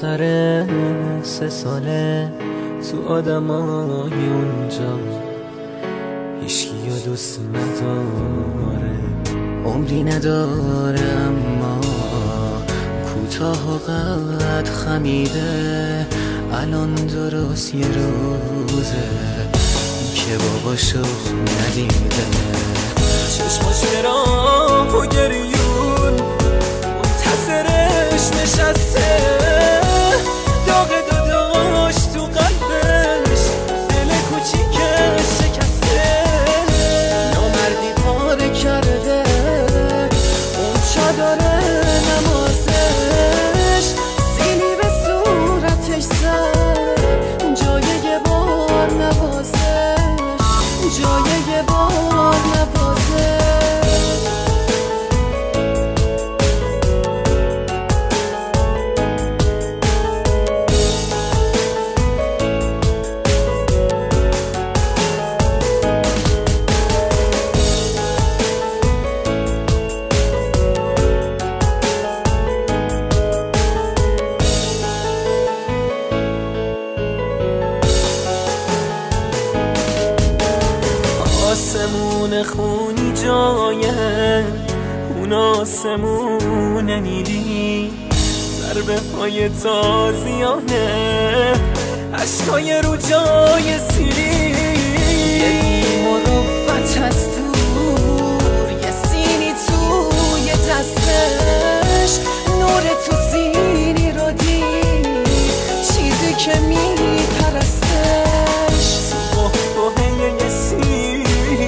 دختر 3 ساله تو آدمای اونجا هیچکیو دوست نداره، عمری نداره اما کوتاه و قد خمیده. الان درست یه روزه که باباشو ندیده، چشماش به راه و گریون منتظرش نشسته، داغ داداش تو قلبش دل کوچیکش شکسته. نامردی پاره کرده اون چادر نمازش، سیلی به صورتش زد جای یه بار نوازش، جای یه بار نوازش. آسمون خونی جایه اون آسمون نیلی، ضربه های تازیانه عشقای رو جای سیلی. یه مروت از دور یه سینی توی دستش، نور تو سینی رو دید چیزی که میپرستش. تو یه سینی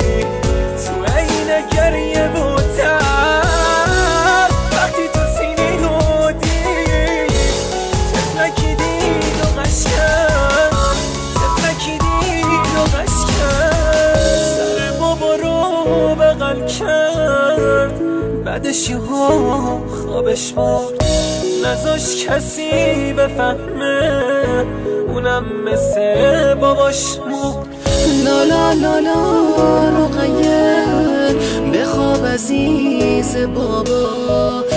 گریه و تر وقتی تو سینی رو دید، تفلکی دید و قشکن، تفلکی دید و قشکن. سر بابا رو بغل کرد بعدش یهو خوابش برد، نذاش کسی بفهمه اونم مثل باباش مرد. لا لا لا لا رقیه بخواب عزیز بابا،